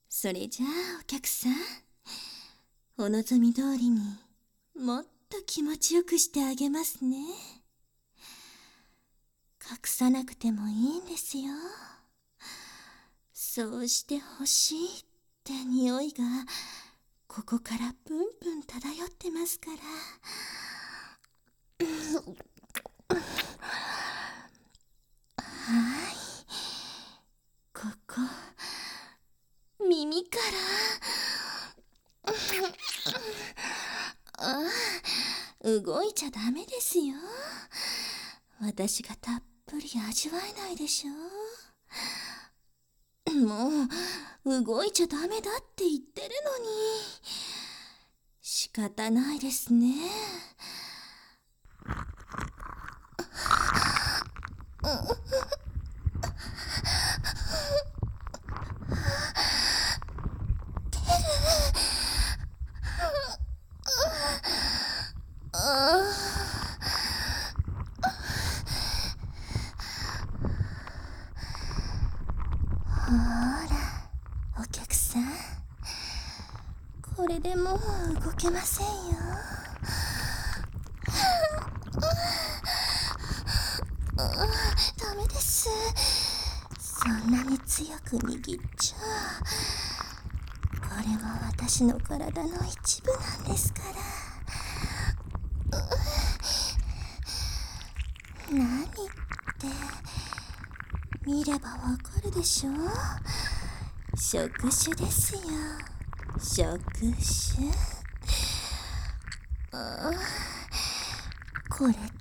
それじゃあお客さん、お望み通りにもっと気持ちよくしてあげますね。隠さなくてもいいんですよ。そうしてほしいって匂いがここからプンプン漂ってますから。はい、ここ耳から。ああ、動いちゃダメですよ。私がたっぷり味わえないでしょ。もう動いちゃダメだって言ってるのに。仕方ないですね。ほら、お客さん、これでもう動けませんよ。ダメです。そんなに強く握っちゃこれは私の体の一部なんですから。何って見ればわかるでしょ。触手ですよ、触手。これって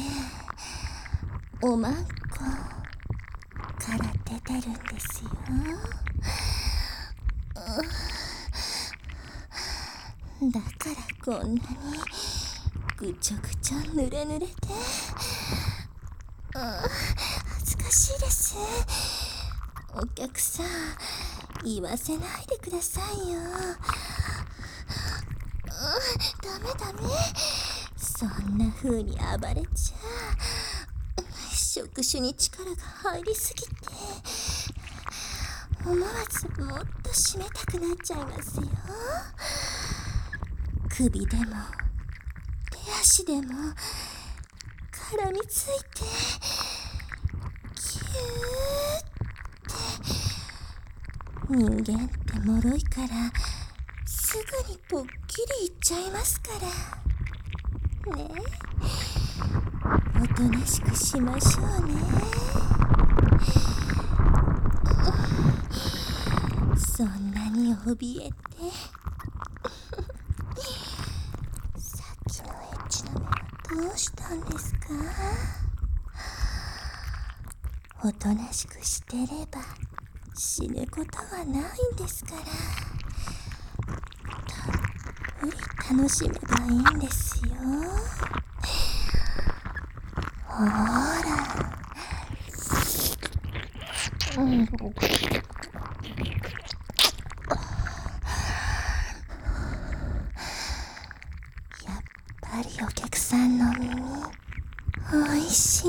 おまんこから出てるんですよ。だからこんなにぐちょぐちょ濡れ濡れで恥ずかしいです。お客さん、言わせないでくださいよ。ダメダメ、そんな風に暴れちゃ触手に力が入りすぎて思わずもっと締めたくなっちゃいますよ。首でも手足でも絡みついてキューって。人間って脆いからすぐにぽっきりいっちゃいますからね。おとなしくしましょうね。そんなに怯えてさっきのエッチな目はどうしたんですか。おとなしくしてれば死ぬことはないんですから。たっぷり楽しめばいいんですよ。ほら、やっぱりお客さんの耳おいしい。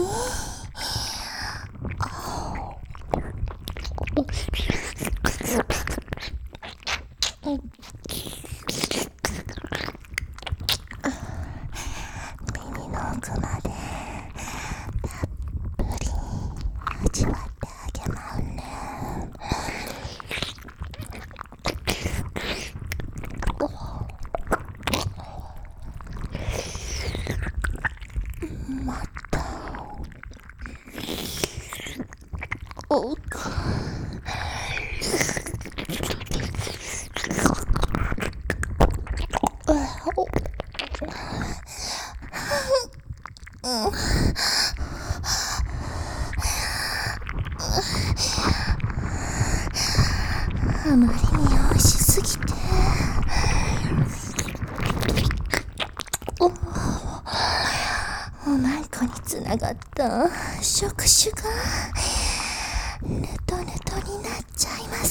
耳の奥までたっぷり味わってあげまうね。また奥。あまりに美味しすぎておまんこにつながった触手がヌトヌトになっちゃいます。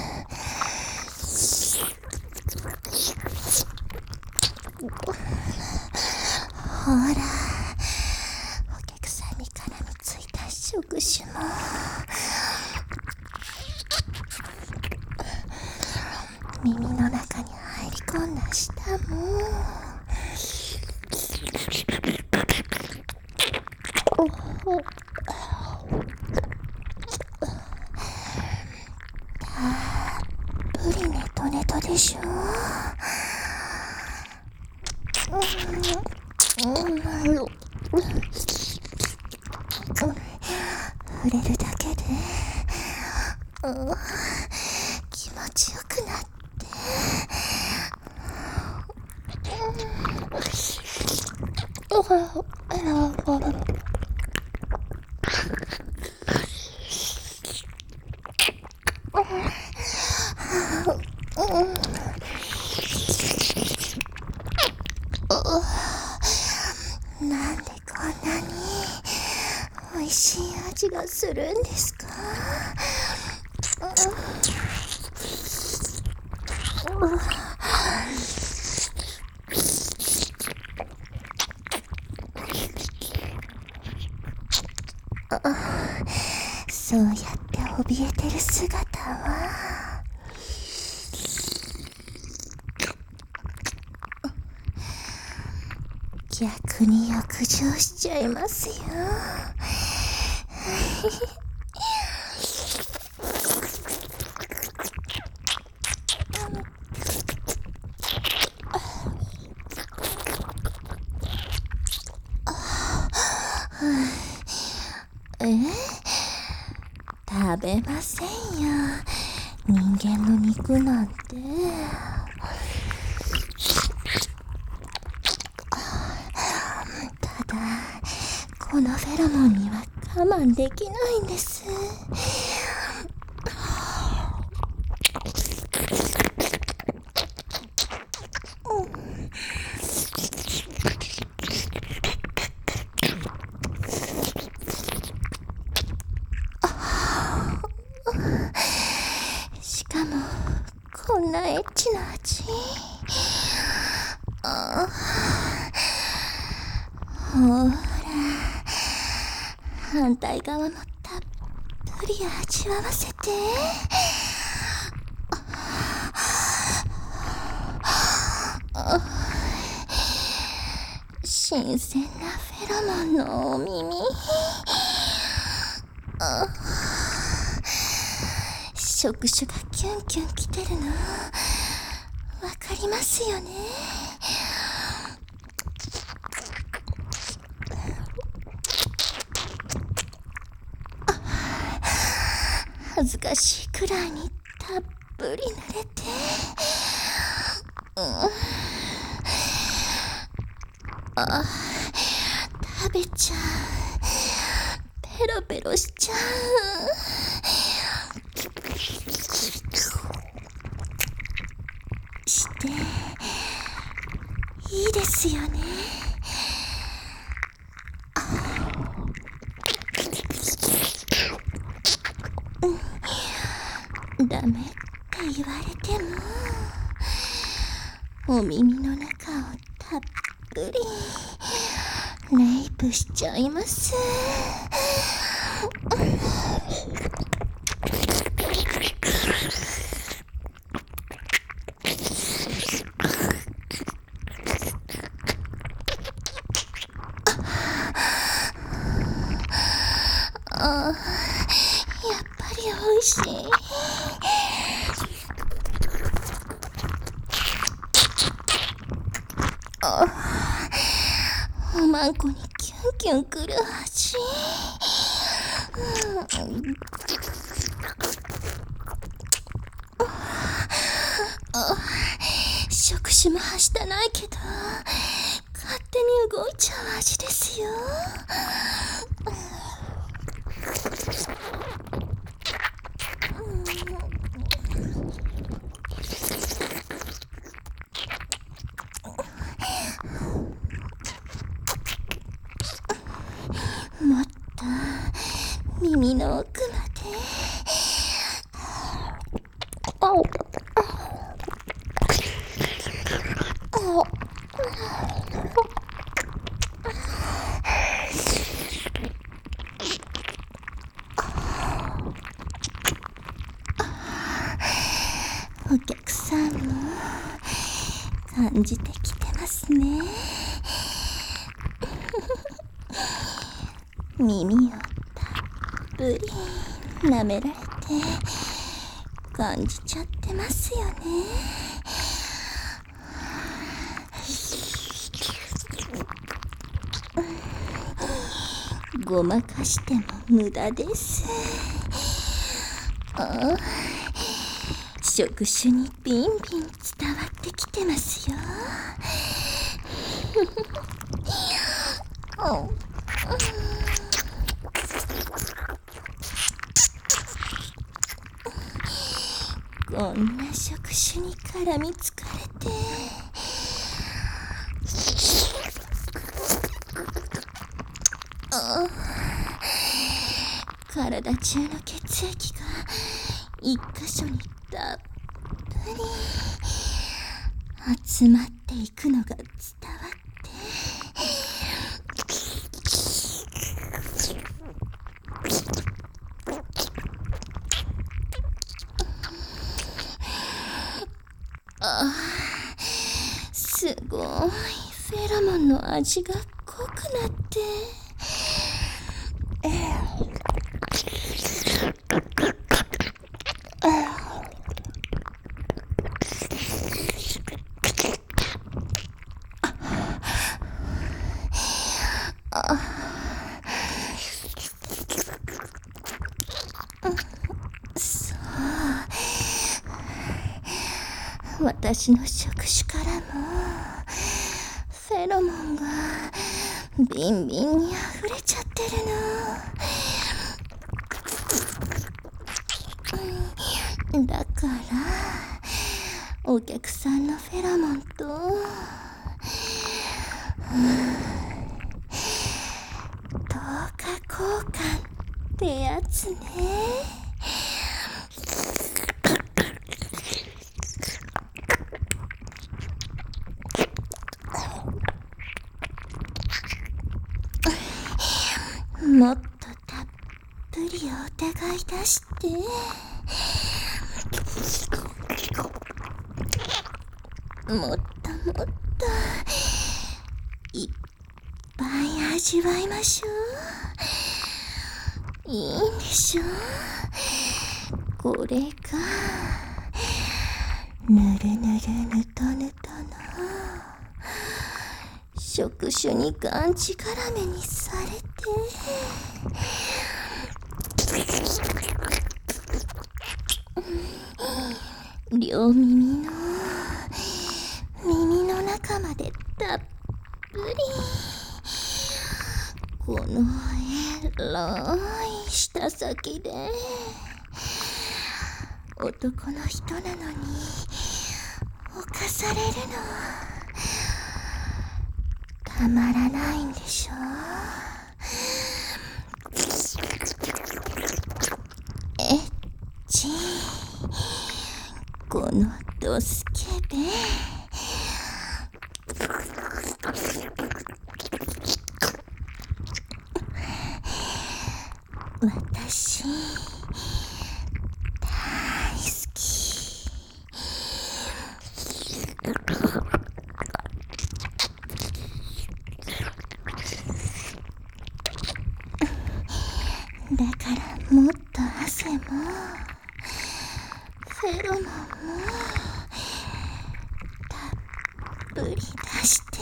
ほら、お客さんに絡みついた触手も舌もたっぷりネトネトでしょ。触れるだけで気持ちよくなって、なんでこんなに美味しい味がするんですか？そうやって怯えてる姿は逆に欲情しちゃいますよ。食べませんよ、人間の肉なんて。ただこのフェロモンには我慢できないんです。しかもこんなエッチな味。ほら、反対側もたっぷり味わわせて。新鮮なフェロモンのお耳。触手がキュンキュンきてるのわかりますよね。恥ずかしいくらいにたっぷり濡れて、食べちゃう、ペロペロしちゃう。していいですよね。ダメって言われても、お耳の中をたっぷりレイプしちゃいます。やっぱり美味しい。おまんこにキュンキュンくる味。触手もはしたないけど勝手に動いちゃう味ですよ。もっと耳の奥まで。お客さんも感じてきてますね。耳をたっぷり舐められて感じちゃってますよね。ごまかしても無駄です。触手にビンビン伝わってきてますよ。こんな触手に絡みつかれて体中の血液が一箇所にたっぷり集まっていくのが伝わってすごいフェロモンの味が濃くなって私の触手からもフェロモンがビンビンに溢れちゃってるの。だからお客さんのフェロモンと等価交換ってやつね。もっとたっぷりお互い出してもっともっといっぱい味わいましょう。いいんでしょう。これがぬるぬるぬとぬとの触手にがんじがらめにされて両耳の中までたっぷりこのエロい舌先で男の人なのに犯されるのたまらないんでしょう。エッチこのドスケベ私大好き。だからもっと汗もフェロモンもたっぷり出して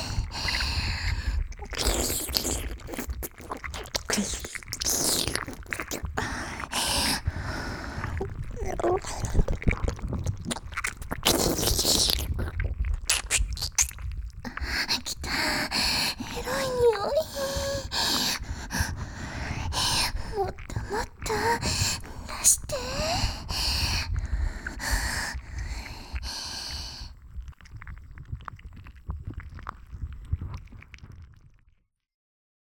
きたエロい匂い。もっともっと出して